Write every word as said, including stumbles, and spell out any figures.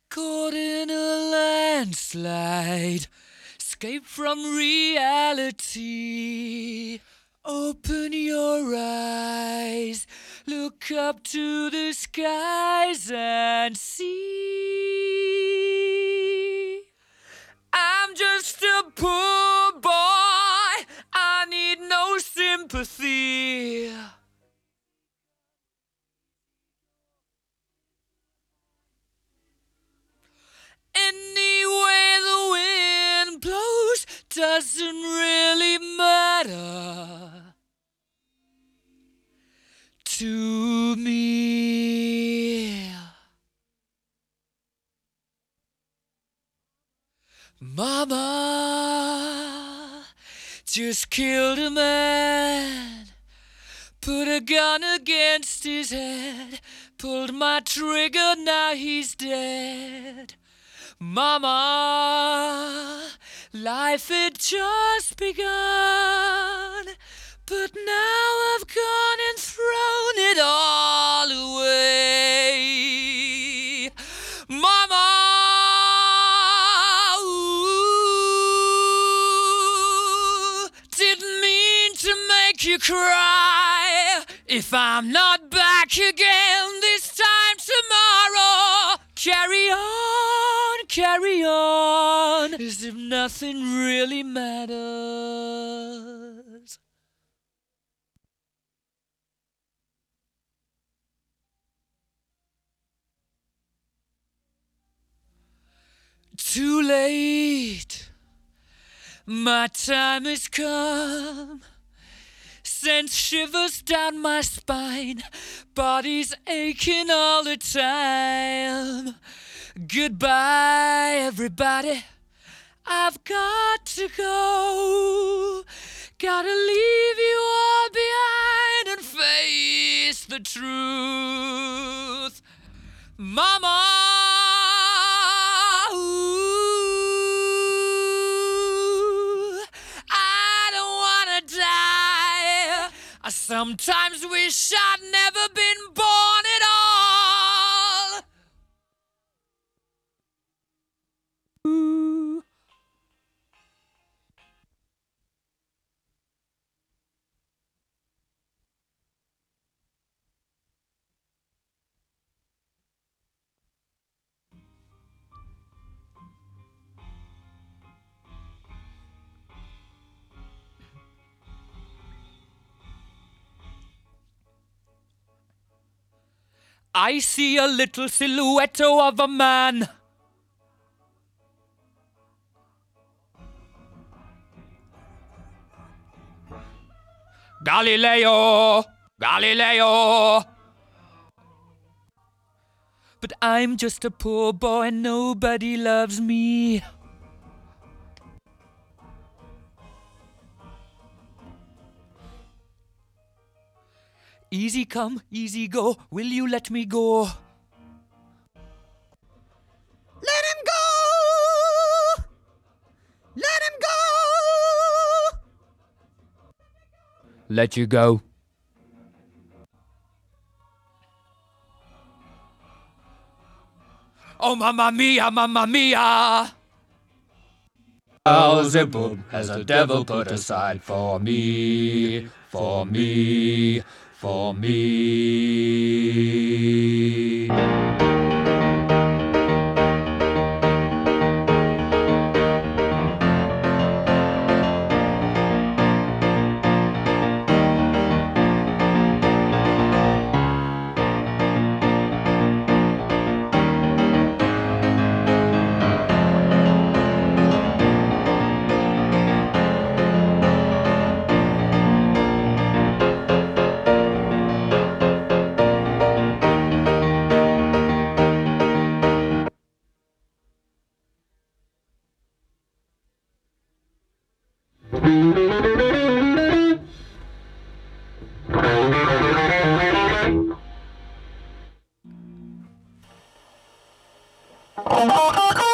Caught in a landslide, escape from reality. Open your eyes, look up to the skies and see. I'm just a poor boy, I need no sympathy. Any way the wind blows doesn't really matter to me. Mama just killed a man, put a gun against his head, pulled my trigger, now he's dead. Mama, life had just begun, but now I've gone and thrown it all away. Mama, ooh, didn't mean to make you cry. If I'm not back again this time tomorrow, carry on, carry on, as if nothing really matters. Too late, my time has come. Sends shivers down my spine, body's aching all the time. Goodbye, everybody, I've got to go. Gotta leave you all behind and face the truth. Mama, ooh, I don't wanna die. I sometimes wish I'd never been born at all. Ooh. I see a little silhouette of a man. Galileo, Galileo. But I'm just a poor boy, nobody loves me. Easy come, easy go, will you let me go? Let him go! Let him go! Let you go. Oh, mamma mia, mamma mia! Beelzebub has a devil put aside for me, for me, for me. Oh,